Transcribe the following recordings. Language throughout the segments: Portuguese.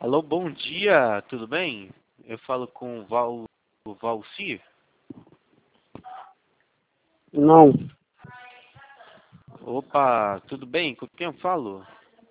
Alô, bom dia, tudo bem? Eu falo com o Valci. Não, Opa, tudo bem? Com quem eu falo?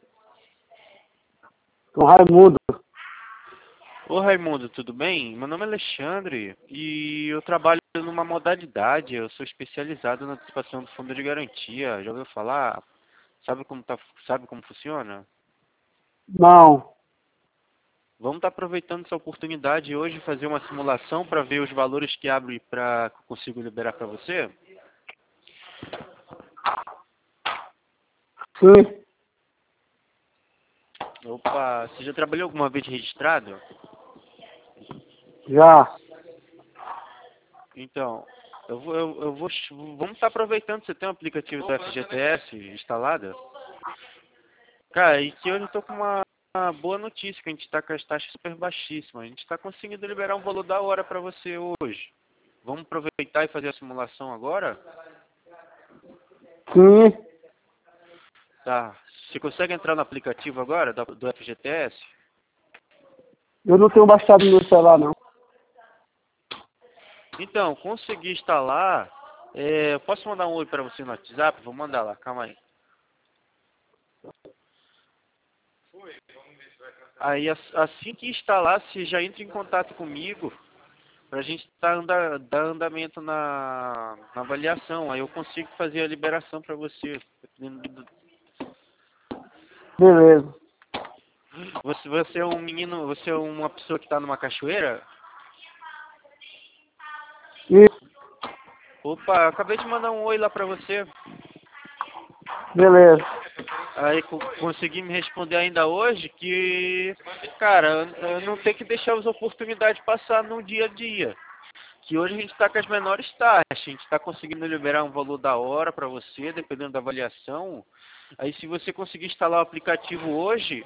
com Raimundo. Ô Raimundo, tudo bem? Meu nome é Alexandre e eu trabalho numa modalidade, eu sou especializado na antecipação do fundo de garantia. Já ouviu falar? Sabe como funciona? Não, Vamos estar aproveitando essa oportunidade hoje e fazer uma simulação para ver os valores que abre para que eu consigo liberar para você? sim, Opa, você já trabalhou alguma vez registrado? já. Então, vamos estar aproveitando, você tem um aplicativo do FGTS instalado? Cara, e que hoje eu tô com uma boa notícia, que a gente está com as taxas super baixíssimas. A gente está conseguindo liberar um valor da hora para você hoje. Vamos aproveitar e fazer a simulação agora? Sim, Tá. Você consegue entrar no aplicativo agora, do FGTS? eu não tenho baixado no meu celular, não. Então, consegui instalar. Posso mandar um oi para você no WhatsApp? Vou mandar lá, calma aí. Aí, assim que instalar, você já entra em contato comigo para a gente dar andamento na avaliação. Aí eu consigo fazer a liberação para você. Beleza. Você é um menino, você é uma pessoa que está numa cachoeira? Isso, Opa, acabei de mandar um oi lá para você. beleza. Aí consegui me responder ainda hoje que, cara, eu não tenho que deixar as oportunidades passar no dia a dia. Que hoje a gente está com as menores taxas, a gente está conseguindo liberar um valor da hora para você, dependendo da avaliação. Aí se você conseguir instalar o aplicativo hoje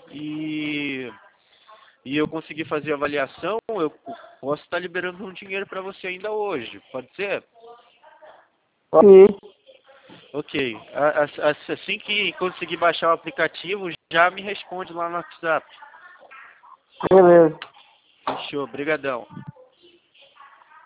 e eu conseguir fazer a avaliação, eu posso estar liberando um dinheiro para você ainda hoje. Pode ser? Sim, Ok. Assim que conseguir baixar o aplicativo, já me responde lá no WhatsApp. beleza. Fechou, brigadão.